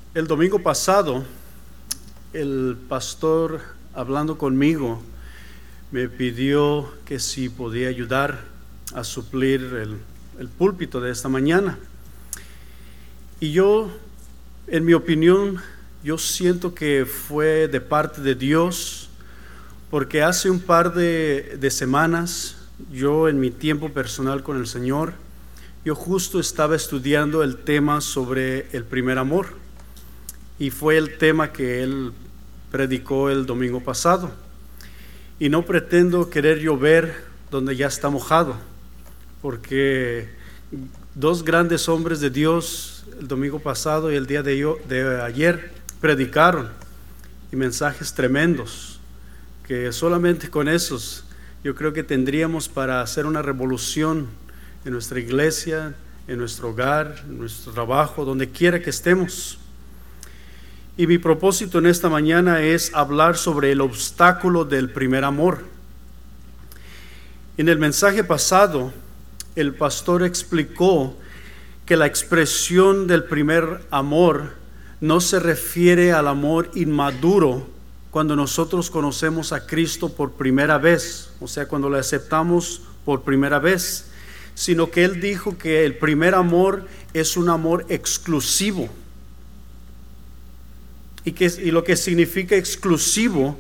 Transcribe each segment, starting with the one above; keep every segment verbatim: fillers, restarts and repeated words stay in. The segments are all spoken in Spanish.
El domingo pasado, el pastor, hablando conmigo, me pidió que si podía ayudar a suplir el, el púlpito de esta mañana. Y yo, en mi opinión, yo siento que fue de parte de Dios, porque hace un par de, de semanas, yo en mi tiempo personal con el Señor, yo justo estaba estudiando el tema sobre el primer amor. Y fue el tema que él predicó el domingo pasado. Y no pretendo querer llover donde ya está mojado, porque dos grandes hombres de Dios el domingo pasado y el día de, yo, de ayer predicaron, y mensajes tremendos, que solamente con esos yo creo que tendríamos para hacer una revolución en nuestra iglesia, en nuestro hogar, en nuestro trabajo, donde quiera que estemos. Y mi propósito en esta mañana es hablar sobre el obstáculo del primer amor. En el mensaje pasado, el pastor explicó que la expresión del primer amor no se refiere al amor inmaduro cuando nosotros conocemos a Cristo por primera vez, o sea, cuando le aceptamos por primera vez, sino que él dijo que el primer amor es un amor exclusivo. Y, que, y lo que significa exclusivo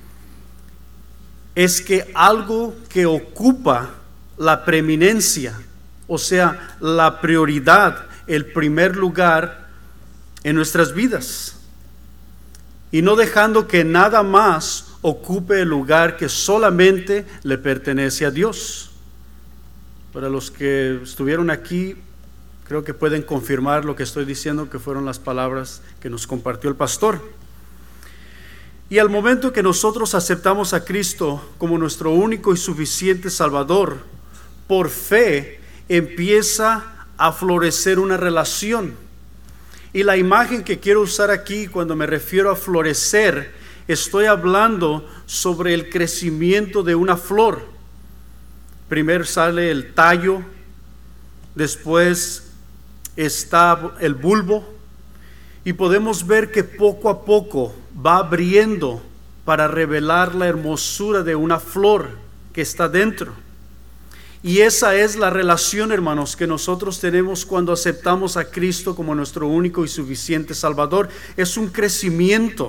es que algo que ocupa la preeminencia, o sea, la prioridad, el primer lugar en nuestras vidas, y no dejando que nada más ocupe el lugar que solamente le pertenece a Dios. Para los que estuvieron aquí, creo que pueden confirmar lo que estoy diciendo, que fueron las palabras que nos compartió el pastor. Y al momento que nosotros aceptamos a Cristo como nuestro único y suficiente Salvador, por fe empieza a florecer una relación. Y la imagen que quiero usar aquí cuando me refiero a florecer, estoy hablando sobre el crecimiento de una flor. Primero sale el tallo, después está el bulbo, y podemos ver que poco a poco va abriendo para revelar la hermosura de una flor que está dentro. Y esa es la relación, hermanos, que nosotros tenemos cuando aceptamos a Cristo como nuestro único y suficiente Salvador. Es un crecimiento.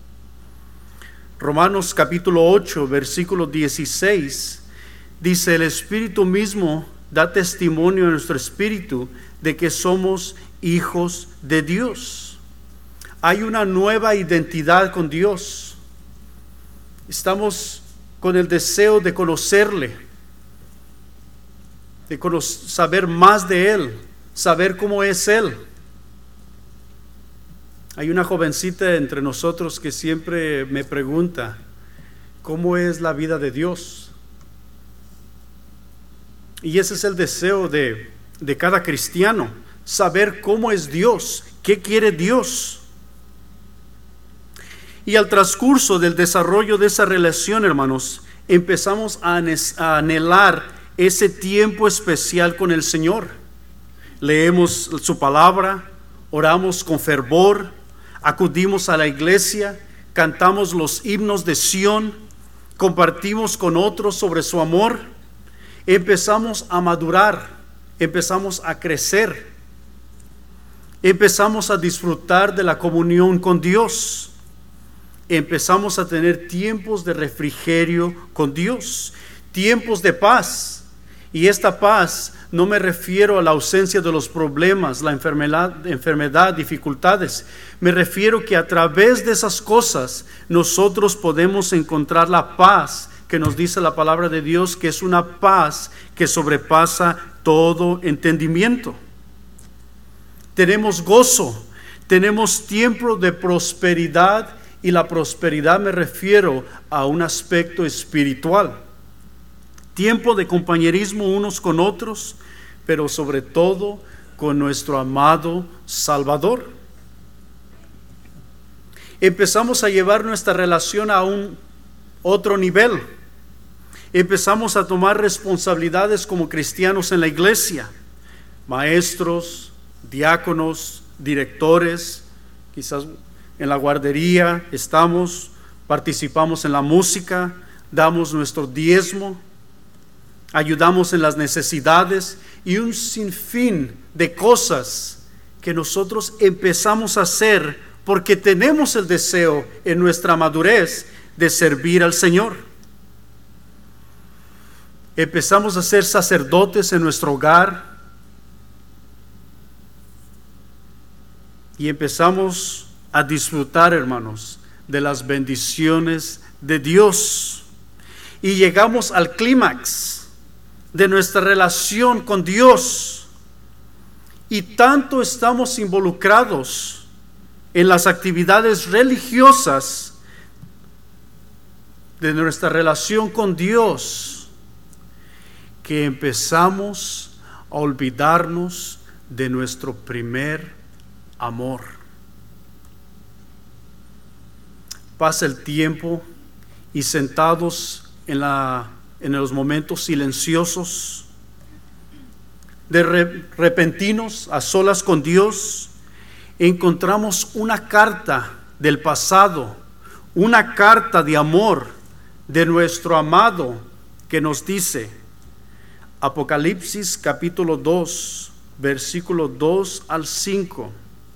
Romanos capítulo ocho, versículo dieciséis, dice: el Espíritu mismo da testimonio a nuestro espíritu de que somos hijos de Dios. Hay una nueva identidad con Dios. Estamos con el deseo de conocerle, de conocer, saber más de Él, saber cómo es Él. Hay una jovencita entre nosotros que siempre me pregunta: ¿cómo es la vida de Dios? Y ese es el deseo de, de cada cristiano, saber cómo es Dios, qué quiere Dios. Y al transcurso del desarrollo de esa relación, hermanos, empezamos a anhelar ese tiempo especial con el Señor. Leemos su palabra, oramos con fervor, acudimos a la iglesia, cantamos los himnos de Sión, compartimos con otros sobre su amor. Empezamos a madurar, empezamos a crecer, empezamos a disfrutar de la comunión con Dios, empezamos a tener tiempos de refrigerio con Dios, tiempos de paz. Y esta paz no me refiero a la ausencia de los problemas, la enfermedad, enfermedad, dificultades. Me refiero que a través de esas cosas nosotros podemos encontrar la paz que nos dice la palabra de Dios, que es una paz que sobrepasa todo entendimiento. Tenemos gozo, tenemos tiempo de prosperidad, y la prosperidad me refiero a un aspecto espiritual. Tiempo de compañerismo unos con otros, pero sobre todo con nuestro amado Salvador. Empezamos a llevar nuestra relación a un otro nivel. Empezamos a tomar responsabilidades como cristianos en la iglesia, maestros, diáconos, directores, quizás en la guardería estamos, participamos en la música, damos nuestro diezmo, ayudamos en las necesidades y un sinfín de cosas que nosotros empezamos a hacer porque tenemos el deseo en nuestra madurez de servir al Señor. Empezamos a ser sacerdotes en nuestro hogar y empezamos a disfrutar, hermanos, de las bendiciones de Dios. Y llegamos al clímax de nuestra relación con Dios. Y tanto estamos involucrados en las actividades religiosas de nuestra relación con Dios que empezamos a olvidarnos de nuestro primer amor. Pasa el tiempo y sentados en, la, en los momentos silenciosos, de re, repentinos, a solas con Dios, encontramos una carta del pasado, una carta de amor de nuestro amado que nos dice, Apocalipsis capítulo dos, versículo dos al cinco.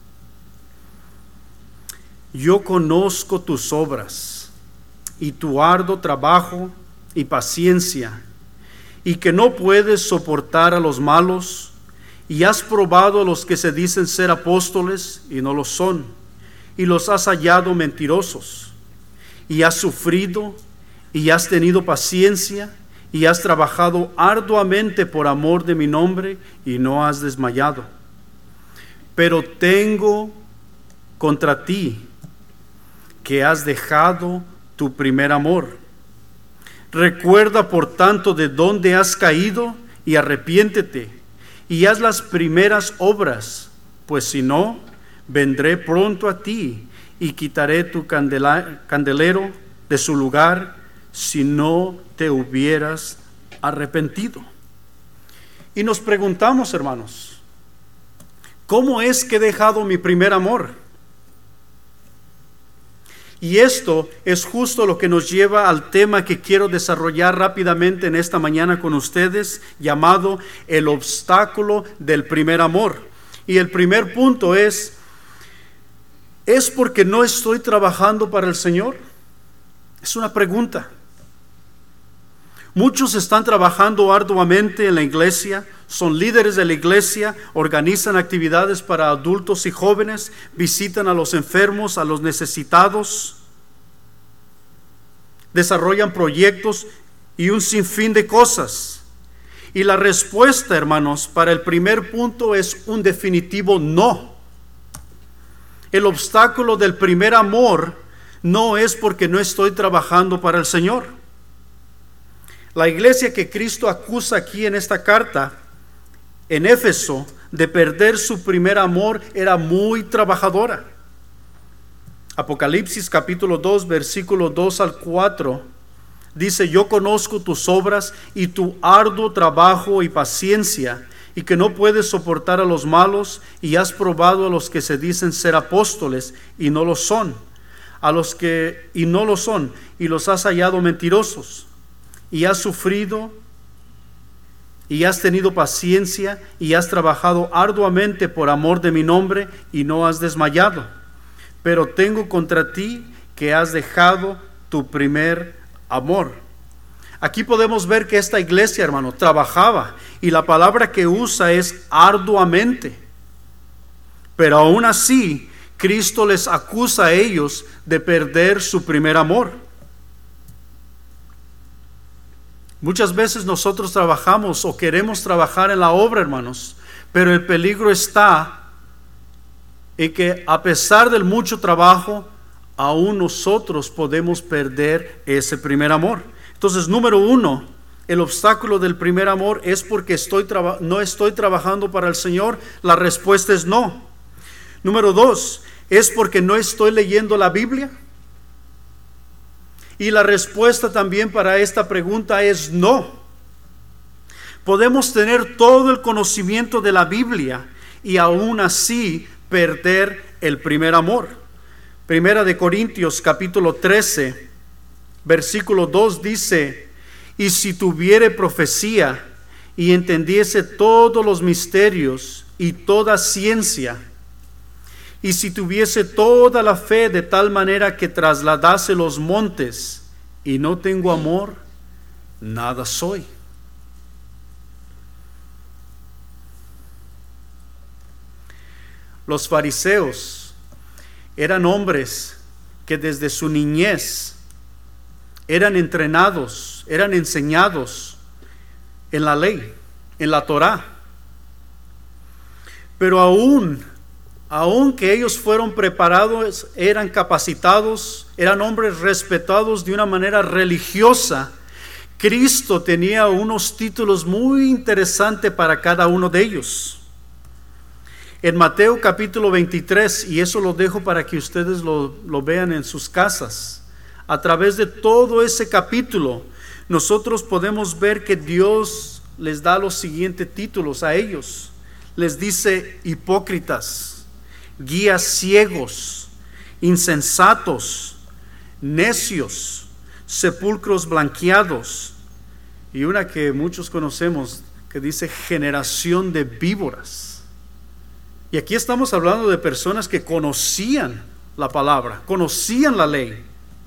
Yo conozco tus obras y tu arduo trabajo y paciencia, y que no puedes soportar a los malos, y has probado a los que se dicen ser apóstoles y no lo son, y los has hallado mentirosos, y has sufrido y has tenido paciencia, y has trabajado arduamente por amor de mi nombre, y no has desmayado. Pero tengo contra ti que has dejado tu primer amor. Recuerda por tanto de dónde has caído y arrepiéntete y haz las primeras obras, pues si no, vendré pronto a ti y quitaré tu candela, candelero de su lugar si no te hubieras arrepentido. Y nos preguntamos, hermanos, ¿cómo es que he dejado mi primer amor? Y esto es justo lo que nos lleva al tema que quiero desarrollar rápidamente en esta mañana con ustedes, llamado el obstáculo del primer amor. Y el primer punto es, ¿es porque no estoy trabajando para el Señor? Es una pregunta. Muchos están trabajando arduamente en la iglesia, son líderes de la iglesia, organizan actividades para adultos y jóvenes, visitan a los enfermos, a los necesitados, desarrollan proyectos y un sinfín de cosas. Y la respuesta, hermanos, para el primer punto es un definitivo no. El obstáculo del primer amor no es porque no estoy trabajando para el Señor. La iglesia que Cristo acusa aquí en esta carta, en Éfeso, de perder su primer amor, era muy trabajadora. Apocalipsis capítulo dos, versículo dos al cuatro, dice, yo conozco tus obras y tu arduo trabajo y paciencia, y que no puedes soportar a los malos, y has probado a los que se dicen ser apóstoles y no lo son, a los que y no lo son, y los has hallado mentirosos. Y has sufrido, y has tenido paciencia, y has trabajado arduamente por amor de mi nombre, y no has desmayado. Pero tengo contra ti que has dejado tu primer amor. Aquí podemos ver que esta iglesia, hermano, trabajaba, y la palabra que usa es arduamente. Pero aún así, Cristo les acusa a ellos de perder su primer amor. Muchas veces nosotros trabajamos o queremos trabajar en la obra, hermanos, pero el peligro está en que a pesar del mucho trabajo, aún nosotros podemos perder ese primer amor. Entonces, número uno, el obstáculo del primer amor es porque estoy traba- no estoy trabajando para el Señor. La respuesta es no. Número dos, es porque no estoy leyendo la Biblia. Y la respuesta también para esta pregunta es no. Podemos tener todo el conocimiento de la Biblia y aún así perder el primer amor. Primera de Corintios capítulo trece, versículo dos dice: y si tuviere profecía y entendiese todos los misterios y toda ciencia, y si tuviese toda la fe de tal manera que trasladase los montes, y no tengo amor, nada soy. Los fariseos eran hombres que desde su niñez eran entrenados, eran enseñados en la ley, en la Torá. Pero aún, aún que ellos fueron preparados, eran capacitados, eran hombres respetados de una manera religiosa, Cristo tenía unos títulos muy interesantes para cada uno de ellos. En Mateo capítulo veintitrés, y eso lo dejo para que ustedes lo, lo vean en sus casas, a través de todo ese capítulo, nosotros podemos ver que Dios les da los siguientes títulos a ellos. Les dice: hipócritas, guías ciegos, insensatos, necios, sepulcros blanqueados, y una que muchos conocemos que dice generación de víboras. Y aquí estamos hablando de personas que conocían la palabra, conocían la ley.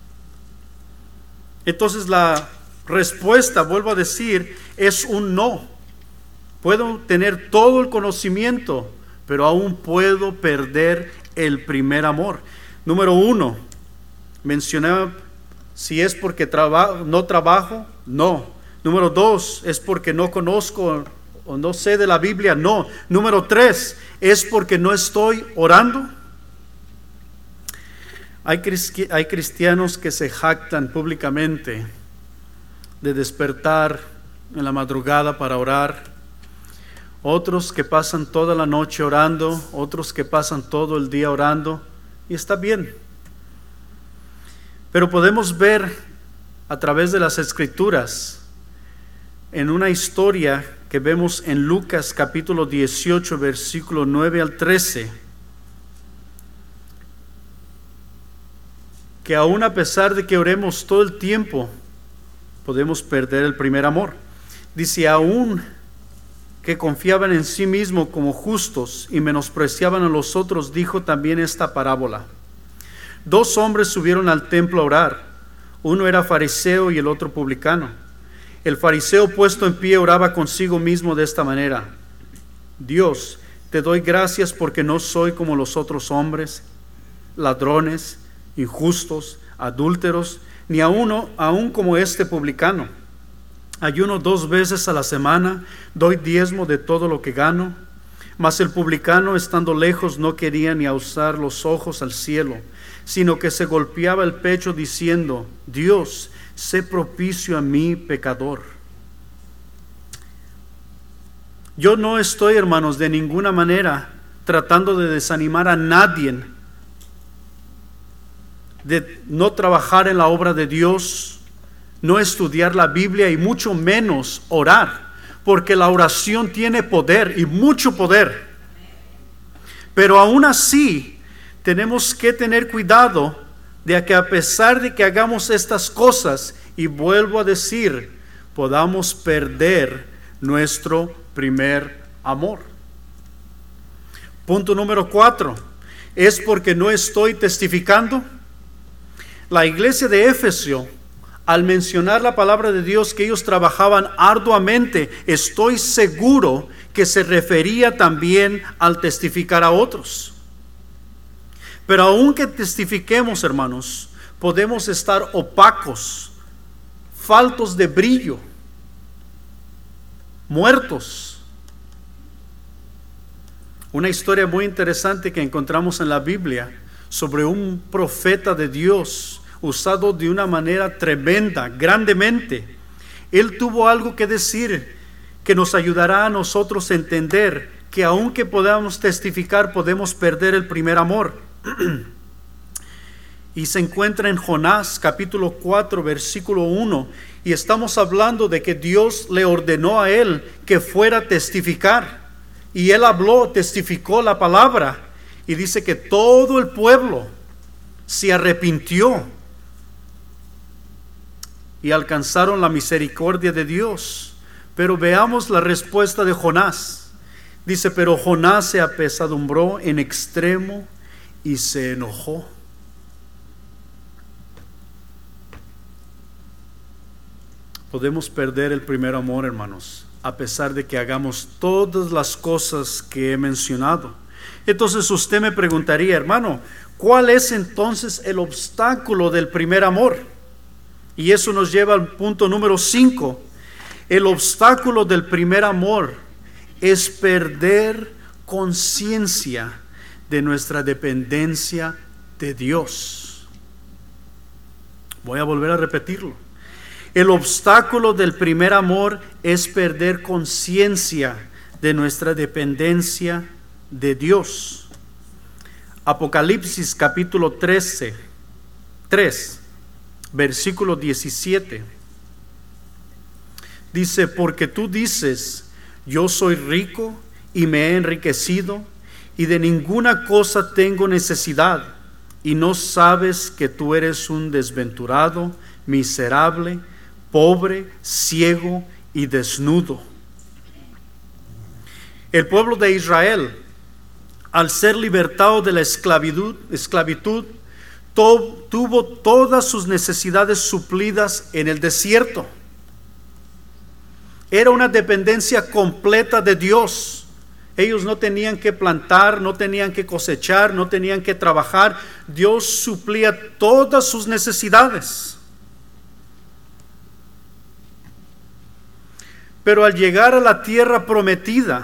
Entonces la respuesta, vuelvo a decir, es un no. Puedo tener todo el conocimiento, pero aún puedo perder el primer amor. Número uno, mencionaba si es porque traba, no trabajo, no. Número dos, es porque no conozco o no sé de la Biblia, no. Número tres, es porque no estoy orando. Hay, hay cristianos que se jactan públicamente de despertar en la madrugada para orar, otros que pasan toda la noche orando, otros que pasan todo el día orando, y está bien. Pero podemos ver a través de las Escrituras, en una historia que vemos en Lucas capítulo dieciocho, versículo nueve al trece, que aún a pesar de que oremos todo el tiempo, podemos perder el primer amor. Dice: aún que confiaban en sí mismos como justos y menospreciaban a los otros, dijo también esta parábola. Dos hombres subieron al templo a orar, uno era fariseo y el otro publicano. El fariseo, puesto en pie, oraba consigo mismo de esta manera: Dios, te doy gracias porque no soy como los otros hombres, ladrones, injustos, adúlteros, ni a uno, aún como este publicano. Ayuno dos veces a la semana, doy diezmo de todo lo que gano. Mas el publicano, estando lejos, no quería ni alzar los ojos al cielo, sino que se golpeaba el pecho diciendo: Dios, sé propicio a mí, pecador. Yo no estoy, hermanos, de ninguna manera tratando de desanimar a nadie de no trabajar en la obra de Dios, no estudiar la Biblia y mucho menos orar, porque la oración tiene poder y mucho poder. Pero aún así tenemos que tener cuidado de que a pesar de que hagamos estas cosas, y vuelvo a decir, podamos perder nuestro primer amor. Punto número cuatro, ¿es porque no estoy testificando? La iglesia de Éfeso, al mencionar la palabra de Dios, que ellos trabajaban arduamente, estoy seguro que se refería también al testificar a otros. Pero aunque testifiquemos, hermanos, podemos estar opacos, faltos de brillo, muertos. Una historia muy interesante que encontramos en la Biblia sobre un profeta de Dios, usado de una manera tremenda, grandemente. Él tuvo algo que decir que nos ayudará a nosotros a entender que aunque podamos testificar, podemos perder el primer amor. Y se encuentra en Jonás capítulo cuatro, versículo uno, y estamos hablando de que Dios le ordenó a él que fuera a testificar, y él habló, testificó la palabra. Y dice que todo el pueblo se arrepintió y alcanzaron la misericordia de Dios. Pero veamos la respuesta de Jonás. Dice, pero Jonás se apesadumbró en extremo y se enojó. Podemos perder el primer amor, hermanos, a pesar de que hagamos todas las cosas que he mencionado. Entonces usted me preguntaría, hermano, ¿cuál es entonces el obstáculo del primer amor? Y eso nos lleva al punto número cinco. El obstáculo del primer amor es perder conciencia de nuestra dependencia de Dios. Voy a volver a repetirlo. El obstáculo del primer amor es perder conciencia de nuestra dependencia de Dios. Apocalipsis capítulo trece, tres, versículo diecisiete. Dice, porque tú dices, yo soy rico y me he enriquecido y de ninguna cosa tengo necesidad, y no sabes que tú eres un desventurado, miserable, pobre, ciego y desnudo. El pueblo de Israel, al ser libertado de la esclavitud, esclavitud to, tuvo todas sus necesidades suplidas en el desierto. Era una dependencia completa de Dios. Ellos no tenían que plantar, no tenían que cosechar, no tenían que trabajar. Dios suplía todas sus necesidades. Pero al llegar a la tierra prometida,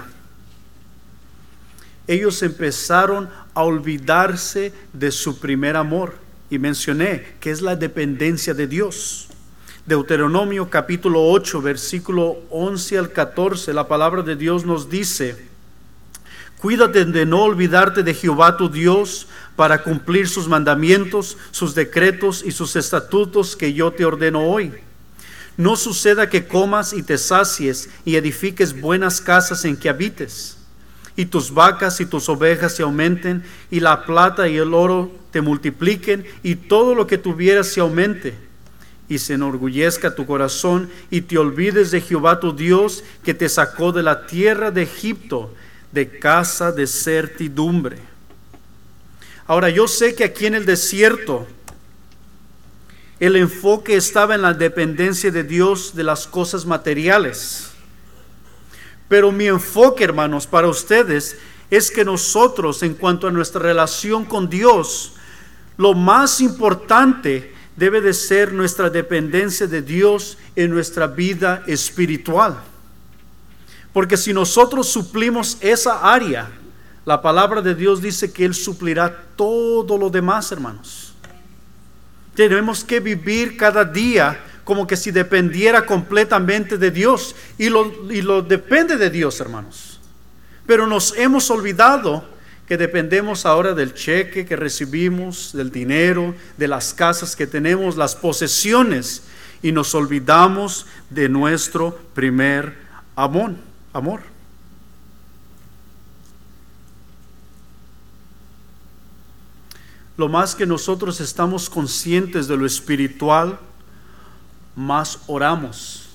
ellos empezaron a olvidarse de su primer amor. Y mencioné que es la dependencia de Dios. Deuteronomio capítulo ocho, versículo once al catorce, la palabra de Dios nos dice, cuídate de no olvidarte de Jehová tu Dios para cumplir sus mandamientos, sus decretos y sus estatutos que yo te ordeno hoy. No suceda que comas y te sacies y edifiques buenas casas en que habites, y tus vacas y tus ovejas se aumenten, y la plata y el oro te multipliquen, y todo lo que tuvieras se aumente, y se enorgullezca tu corazón, y te olvides de Jehová tu Dios, que te sacó de la tierra de Egipto, de casa de servidumbre. Ahora, yo sé que aquí en el desierto el enfoque estaba en la dependencia de Dios de las cosas materiales. Pero mi enfoque, hermanos, para ustedes es que nosotros, en cuanto a nuestra relación con Dios, lo más importante debe de ser nuestra dependencia de Dios en nuestra vida espiritual. Porque si nosotros suplimos esa área, la palabra de Dios dice que Él suplirá todo lo demás, hermanos. Tenemos que vivir cada día como que si dependiera completamente de Dios. Y lo, y lo depende de Dios, hermanos. Pero nos hemos olvidado que dependemos ahora del cheque que recibimos, del dinero, de las casas que tenemos, las posesiones. Y nos olvidamos de nuestro primer amor. amor. Lo más que nosotros estamos conscientes de lo espiritual, más oramos.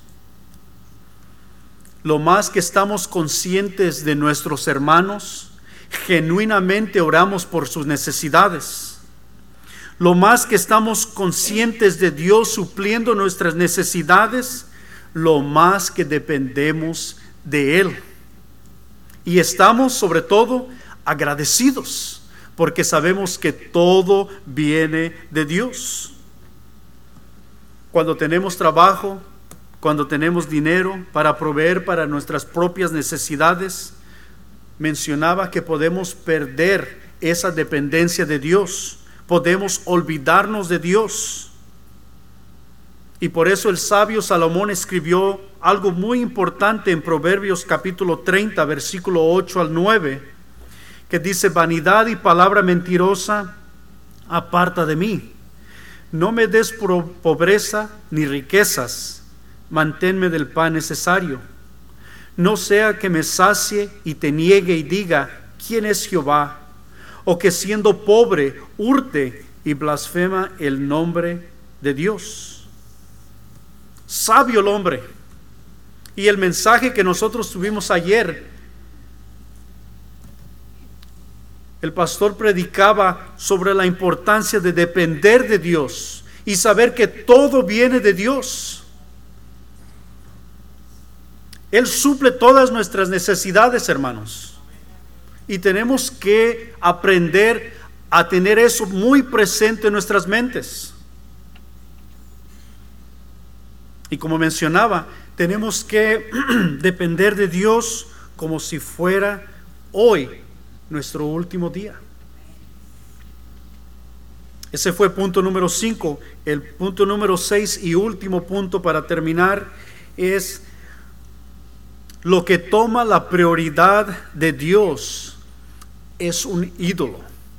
Lo más que estamos conscientes de nuestros hermanos, genuinamente oramos por sus necesidades. Lo más que estamos conscientes de Dios supliendo nuestras necesidades, lo más que dependemos de Él. Y estamos sobre todo agradecidos, porque sabemos que todo viene de Dios. Cuando tenemos trabajo, cuando tenemos dinero para proveer para nuestras propias necesidades, mencionaba que podemos perder esa dependencia de Dios, podemos olvidarnos de Dios. Y por eso el sabio Salomón escribió algo muy importante en Proverbios capítulo treinta, versículo ocho al nueve, que dice, vanidad y palabra mentirosa, aparta de mí. No me des pobreza ni riquezas, manténme del pan necesario. No sea que me sacie y te niegue y diga, ¿quién es Jehová? o que siendo pobre hurte y blasfema el nombre de Dios. Sabio el hombre. Y el mensaje que nosotros tuvimos ayer, el pastor predicaba sobre la importancia de depender de Dios y saber que todo viene de Dios. Él suple todas nuestras necesidades, hermanos. Y tenemos que aprender a tener eso muy presente en nuestras mentes. Y como mencionaba, tenemos que depender de Dios como si fuera hoy nuestro último día. Ese fue punto número cinco. El punto número seis y último punto para terminar es lo que toma la prioridad de Dios es un ídolo.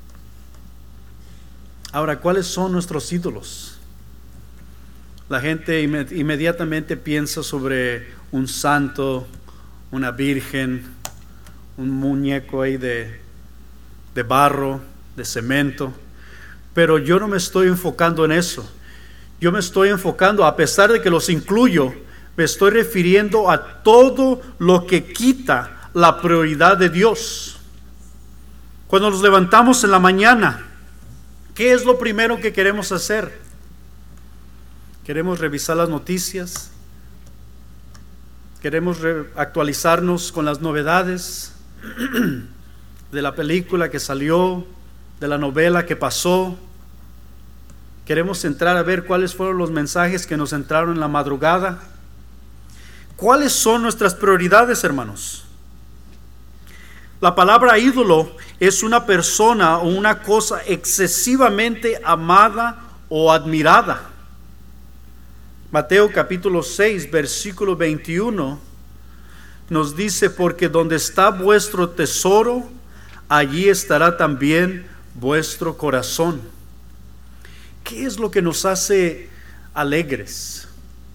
Ahora, ¿cuáles son nuestros ídolos? La gente inmediatamente piensa sobre un santo, una virgen, un muñeco ahí de, de barro, de cemento. Pero yo no me estoy enfocando en eso. Yo me estoy enfocando, a pesar de que los incluyo, me estoy refiriendo a todo lo que quita la prioridad de Dios. Cuando nos levantamos en la mañana, ¿qué es lo primero que queremos hacer? Queremos revisar las noticias, queremos actualizarnos con las novedades de la película que salió, de la novela que pasó. Queremos entrar a ver cuáles fueron los mensajes que nos entraron en la madrugada. ¿Cuáles son nuestras prioridades, hermanos? La palabra ídolo es una persona o una cosa excesivamente amada o admirada. Mateo capítulo seis, versículo veintiuno nos dice: porque donde está vuestro tesoro, allí estará también vuestro corazón. ¿Qué es lo que nos hace alegres?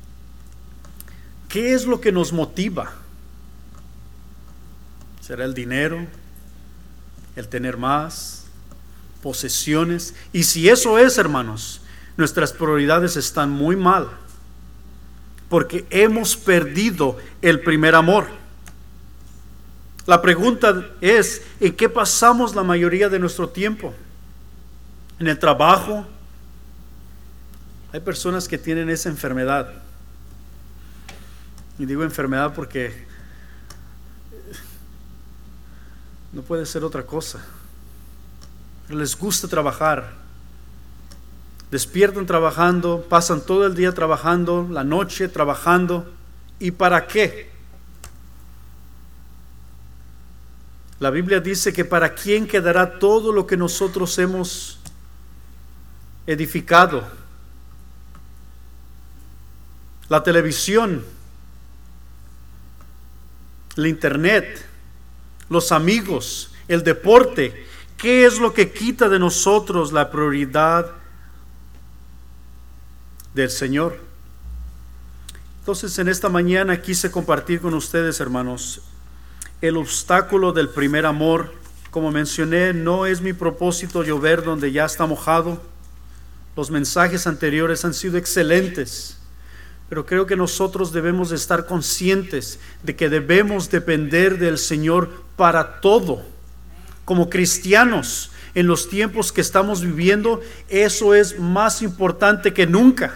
¿Qué es lo que nos motiva? ¿Será el dinero? ¿El tener más? ¿Posesiones? Y si eso es, hermanos, nuestras prioridades están muy mal, porque hemos perdido el primer amor. La pregunta es: ¿en qué pasamos la mayoría de nuestro tiempo? ¿En el trabajo? Hay personas que tienen esa enfermedad. Y digo enfermedad porque no puede ser otra cosa. Les gusta trabajar. Despiertan trabajando, pasan todo el día trabajando, la noche trabajando. ¿Y para qué? La Biblia dice que para quién quedará todo lo que nosotros hemos edificado. La televisión, el internet, los amigos, el deporte. ¿Qué es lo que quita de nosotros la prioridad del Señor? Entonces, en esta mañana quise compartir con ustedes, hermanos, el obstáculo del primer amor. Como mencioné, no es mi propósito llover donde ya está mojado. Los mensajes anteriores han sido excelentes, pero creo que nosotros debemos de estar conscientes de que debemos depender del Señor para todo. Como cristianos, en los tiempos que estamos viviendo, eso es más importante que nunca.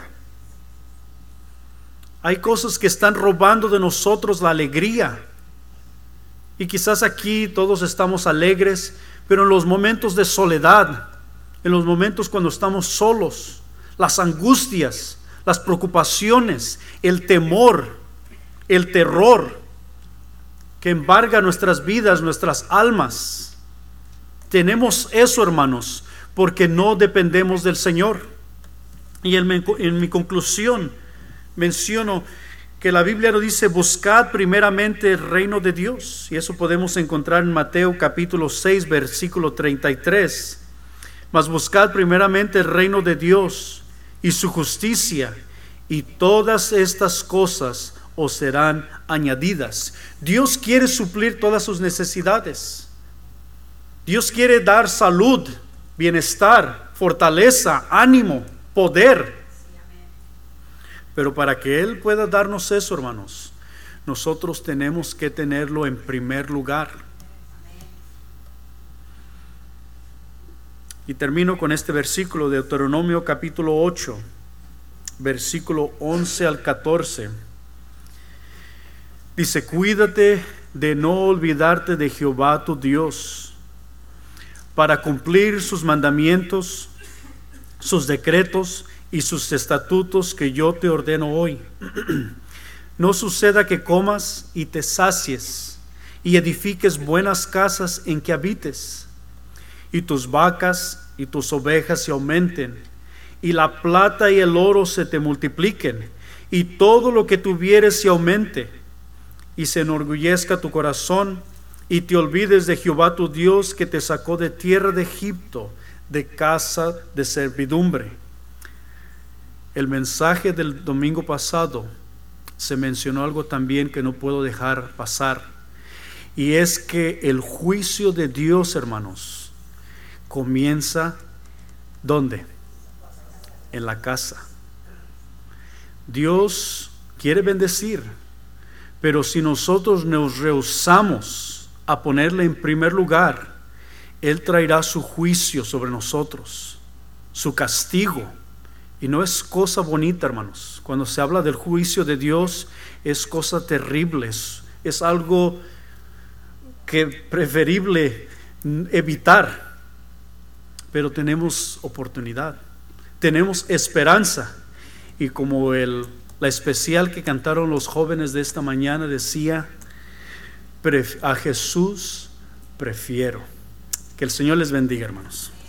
Hay cosas que están robando de nosotros la alegría. Y quizás aquí todos estamos alegres, pero en los momentos de soledad, en los momentos cuando estamos solos, las angustias, las preocupaciones, el temor, el terror que embarga nuestras vidas, nuestras almas. Tenemos eso, hermanos, porque no dependemos del Señor. Y en mi, en mi conclusión menciono que la Biblia nos dice: buscad primeramente el reino de Dios. Y eso podemos encontrar en Mateo capítulo seis, versículo treinta y tres. Mas buscad primeramente el reino de Dios y su justicia, y todas estas cosas os serán añadidas. Dios quiere suplir todas sus necesidades. Dios quiere dar salud, bienestar, fortaleza, ánimo, poder. Pero para que Él pueda darnos eso, hermanos, nosotros tenemos que tenerlo en primer lugar. Y termino con este versículo de Deuteronomio capítulo ocho, versículo once al catorce. Dice: cuídate de no olvidarte de Jehová tu Dios, para cumplir sus mandamientos, sus decretos y sus estatutos que yo te ordeno hoy. No suceda que comas y te sacies y edifiques buenas casas en que habites, y tus vacas y tus ovejas se aumenten, y la plata y el oro se te multipliquen, y todo lo que tuvieres se aumente, y se enorgullezca tu corazón, y te olvides de Jehová tu Dios, que te sacó de tierra de Egipto, de casa de servidumbre. El mensaje del domingo pasado se mencionó algo también que no puedo dejar pasar, y es que el juicio de Dios, hermanos, comienza ¿dónde? En la casa. Dios quiere bendecir, pero si nosotros nos rehusamos a ponerle en primer lugar, Él traerá su juicio sobre nosotros, su castigo. Y no es cosa bonita, hermanos. Cuando se habla del juicio de Dios, es cosa terrible, es, es algo que preferible evitar. Pero tenemos oportunidad, tenemos esperanza. Y como el, la especial que cantaron los jóvenes de esta mañana decía: a Jesús prefiero. Que el Señor les bendiga, hermanos.